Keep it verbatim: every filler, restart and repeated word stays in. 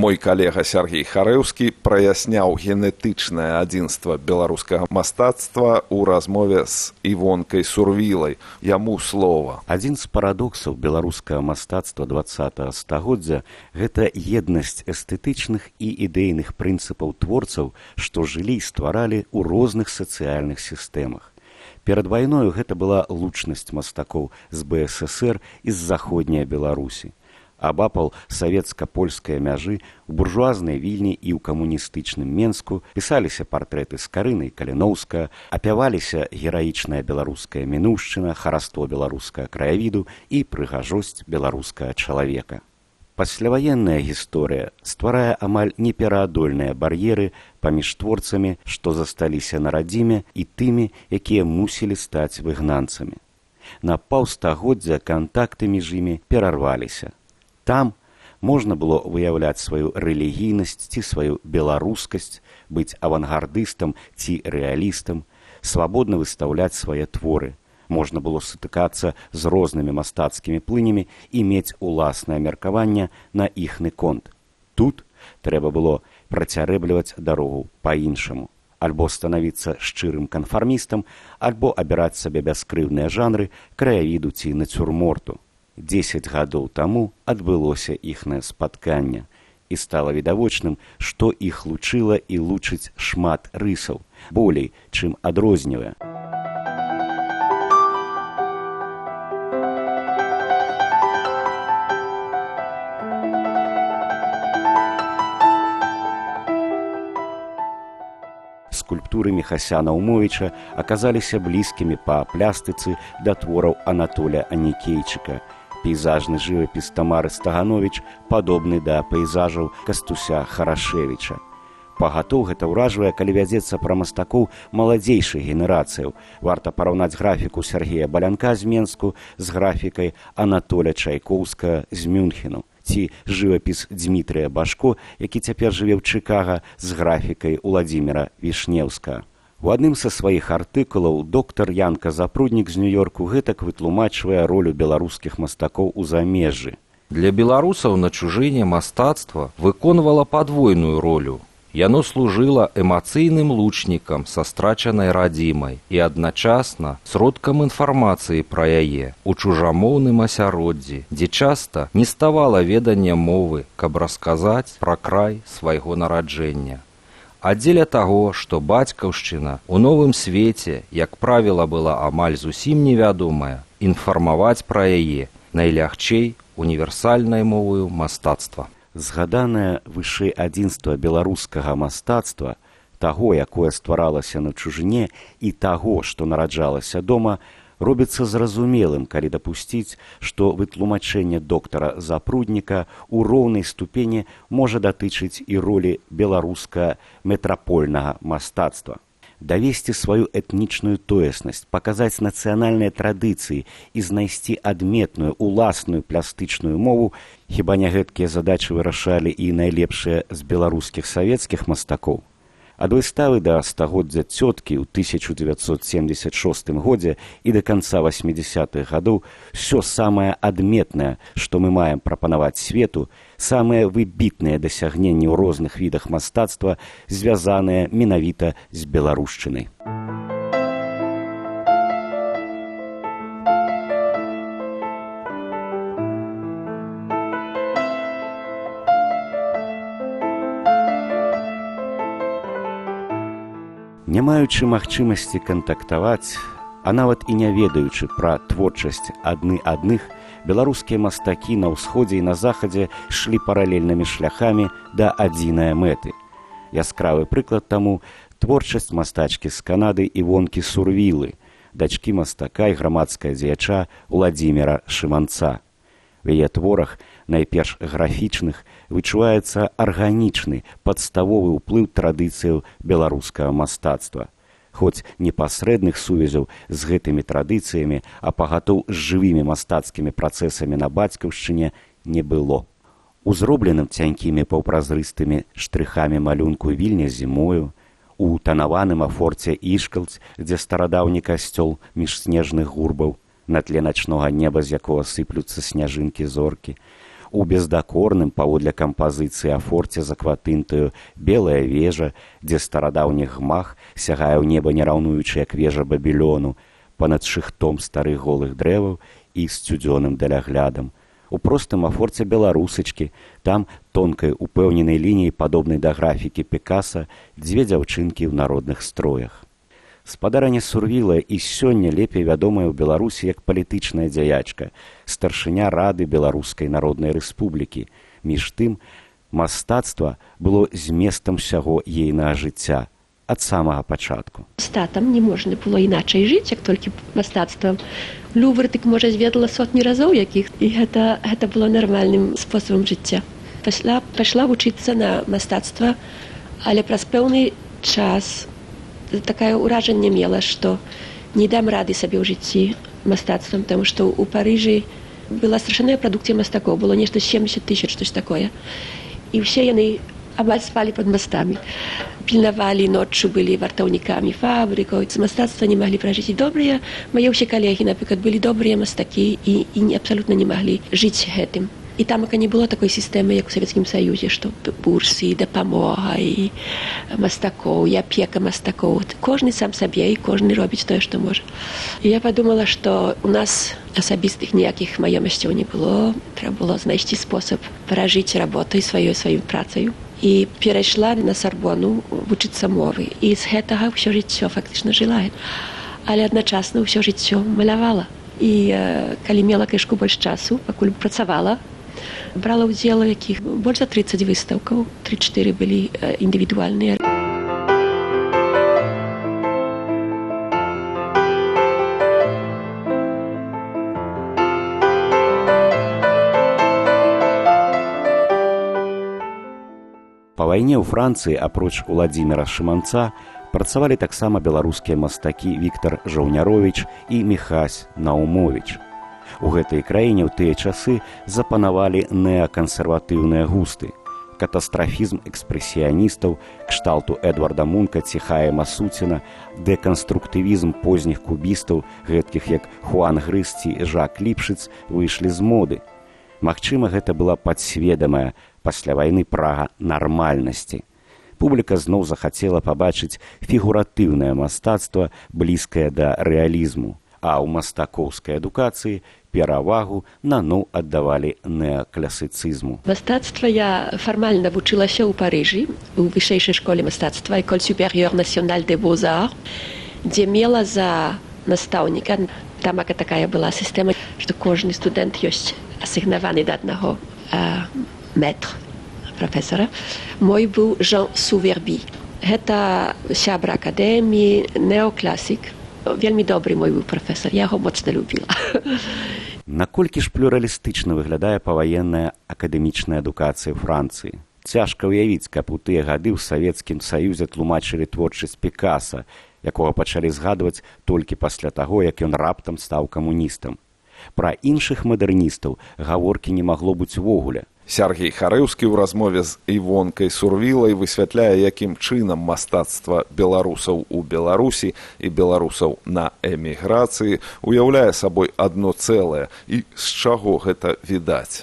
Мой калега Сяргей Харэўскі праясняў генетычнае адзінства беларускага мастацтва ў размове з Івонкай Сурвілай. Яму слова. Адзін з парадоксаў беларускага мастацтва дваццатага стагоддзя – гэта еднасць эстэтычных і ідэйных прынцыпаў творцаў, што жылі і стваралі ў розных сацыяльных сістэмах. Перад вайною гэта была лучнасць мастакоў з Бэ Эс Эс Эр і з заходняй Беларусі. Абапал савецка-польскай мяжы у буржуазнай Вільні і ў камуністычным Менску пісаліся партрэты Скарыны і Каліноўскага, апяваліся гераічная беларуская мінуўшчына, хараство беларускага краявіду і прыгажосць беларускага чалавека. Пасляваенная гісторыя стварае амаль непераадольныя бар'еры паміж творцамі, што засталіся на радзіме, і тымі, якія мусілі стаць выгнанцамі. На паўстагоддзя кантакты між імі перарваліся. Там можна было выяўляць сваю рэлігійнасць ці сваю беларускасць, быць авангардыстам ці рэалістам, свабодна выстаўляць свае творы. Можна было сутыкацца з рознымі мастацкімі плынямі і мець уласнае меркаванне на іхны конт. Тут трэба было працярэбліваць дарогу па-іншаму. Альбо станавіцца шчырым канфармістам, альбо абіраць сабе бяскрыўныя жанры краявіду ці нацюрморту. Дзесяць гадоў таму адбылося іхнае спатканне, і стала відавочным, што іх лучыла і лучыць шмат рысаў, болей, чым адрознівае. Скульптуры Міхася Наўмовіча аказаліся блізкімі па плястыцы да твораў Анатоля Анікейчыка. Пейзажны жывапіс Тамары Стагановіч падобны да пейзажаў Кастуся Харашевіча. Пагатоў гэта ўражвае, калі вядзецца пра мастакоў маладзейшых генерацыяў. Варта параўнаць графіку Сергея Балянка з Менску з графікай Анатоля Чайкоўскага з Мюнхену, ці жывапіс Дзмітрыя Башко, які цяпер жыве ў Чыкага, з графікай Уладзіміра Вішнеўскага. У адным са сваіх артыкулаў доктар Янка Запруднік з Нью-Йорку гэтак вытлумачвае ролю беларускіх мастакоў у замежжы. Для беларусаў начужэнне мастацтва выконвала падвойную ролю. Яно служыла эмацыйным лучнікам са страчанай радзімай і адначасна сродкам інфармацыі пра яе у чужамоўным асяроддзі, дзе часта не ставала ведання мовы, каб расказаць пра край свайго нараджэння. А дзеля таго, што бацькаўшчына ў новым свеце, як правіла, была амаль зусім невядомая, інфармаваць пра яе найлягчэй універсальнай моваю мастацтва. Згаданае вышэй адзінства беларускага мастацтва, таго, якое стваралася на чужыне, і таго, што нараджалася дома, робіцца зразумелым, калі дапусціць, што вытлумачэнне доктара Запрудніка ў роўнай ступені можа датычыць і ролі беларускага метрапольнага мастацтва. Давесці сваю этнічную тоеснасць, паказаць нацыянальныя традыцыі і знайсці адметную, уласную плястычную мову, хіба не гэткія задачы вырашалі і найлепшыя з беларускіх савецкіх мастакоў. Ад выставы да стагоддзя цёткі ў тысяча дзевяцьсот семьдесят шостым годзе і да канца восьмідзесятых гадоў ўсё самае адметнае, што мы маем прапанаваць свету, самыя выбітныя дасягненні ў розных відах мастацтва, звязаныя менавіта з беларушчынай. Не маючы магчымасці кантактаваць, а нават і не ведаючы пра творчасць адны адных, беларускія мастакі на ўсходзе і на захадзе шлі паралельнымі шляхамі да адзінай мэты. Яскравы прыклад таму творчасць мастачкі з Канады Івонкі Сурвілы, дачкі мастака і грамадская дзеяча Уладзіміра Шыманца. В яе творах, найперш графічных, вычуваецца арганічны, падставовы ўплыў традыцыяў беларускага мастацтва. Хоць непасрэдных сувязяў з гэтымі традыцыямі, а пагатоў з жывымі мастацкімі працэсамі на бацькаўшчыне не было. У зробленым цянькімі паўпразрыстымі штрыхамі малюнку Вільня зімою, у танаваным афорце Ішкалць, дзе старадаўні касцёл між снежных гурбаў, на тле начнога неба, з якога сыплюцца сняжынкі зоркі, У бездакорным паводле кампазіцыі афорце за кватынтаю белая вежа, дзе старадаўні гмах сягае ў неба не раўнуючы як вежа Бабілёну, панад шыхтом старых голых дрэваў і сцюдзёным даляглядам. У простым афорце беларусачкі, там тонкай упэўненай лініяй, падобнай да графікі Пікаса, дзве дзяўчынкі ў народных строях. Спадарыня Сурвіла і сёння лепей вядомая ў Беларусі як палітычная дзяячка, старшыня Рады Беларускай Народнай Рэспублікі. Між тым, мастацтва было зместам усяго ейнага жыцця ад самага пачатку. Статам не можна было іначай жыць, як толькі мастацтвам. Лувр, так можа, зведала сотні разоў якіх, і гэта, гэта было нармальным спосабам жыцця. Пасля пайшла вучыцца на мастацтва, але праз пэўны час такое ўражанне мела, што не дам рады сабе ў жыцці мастацтвам, таму што ў Парыжы была страшная прадукцыя мастакоў, было нешта семдзесят тысяч, штось такое. І ўсе яны амаль спалі пад мастамі. Пільнавалі, ноччу былі вартаўнікамі фабрыкаў, з мастацтва не маглі пражыць. І добрыя, мае ўсе калегі, напрыклад, былі добрыя мастакі і, і абсалютна не маглі жыць гэтым. І там не было такой сістэмы, як у Савецкім Саюзе, што бурсы, і дапамога, і мастакоў, і апека мастакоў. Кожны сам сабе, і кожны робіць тое, што можа. І я падумала, што у нас асабістых ніякіх маёмасцяў не было. Трэба было знайсці спосаб пражыць работай сваёй, сваёй працаю. І перайшла на Сарбону вучыцца мовы. І з гэтага ўсё жыццё фактычна жыла. Але адначасна ўсё жыццё малявала. І э, калі мела кішку больш часу, пакуль працавала, брала ўдзел у якіх больш за трыццаць выстаўкаў, тры-чатыры былі э, індывідуальныя. Па вайне ў Францыі, апроч Уладзіміра Шыманца, працавалі таксама беларускія мастакі Віктар Жаўняровіч і Міхась Наумовіч. У гэтай краіне ў тыя часы запанавалі неакансерватыўныя густы. Катастрафізм экспрэсіяністаў, кшталту Эдварда Мунка ці Хая Масуціна, дэканструктывізм позніх кубістаў, гэткіх як Хуан Грыз ці Жак Ліпшыц, выйшлі з моды. Магчыма, гэта была падсведамая пасля вайны прага нармальнасці. Публіка зноў захацела пабачыць фігуратыўнае мастацтва, блізкае да рэалізму, а ў мастакоўскай адукацыі перавагу наноў аддавалі неакласіцызму. Мастацтва я фармальна вучылася ў Парыжы, у вышэйшай школе мастацтва École supérieure nationale des beaux-arts, дзе мела за настаўніка. Там такая была сістэма, што кожны студэнт ёсць асігнаваны да аднаго а, мэтр, прафесара. Мой быў Жан Суверби. Гэта сябра акадэміі, неокласік. Вельмі добры мой быў прафесар, я яго моцна любіла. Наколькі ж плюралістычна выглядае паваенная акадэмічная адукацыя ў Францыі? Цяжка ўявіць, каб у тыя гады ў Савецкім Саюзе тлумачылі творчасць Пікаса, якога пачалі згадваць толькі пасля таго, як ён раптам стаў камуністам. Пра іншых мадэрністаў гаворкі не магло быць увогуле. Сяргей Харэўскі ў размове з Івонкай Сурвілай высвятляе, якім чынам мастацтва беларусаў у Беларусі і беларусаў на эміграцыі уяўляе сабой адно цэлае і з чаго гэта відаць.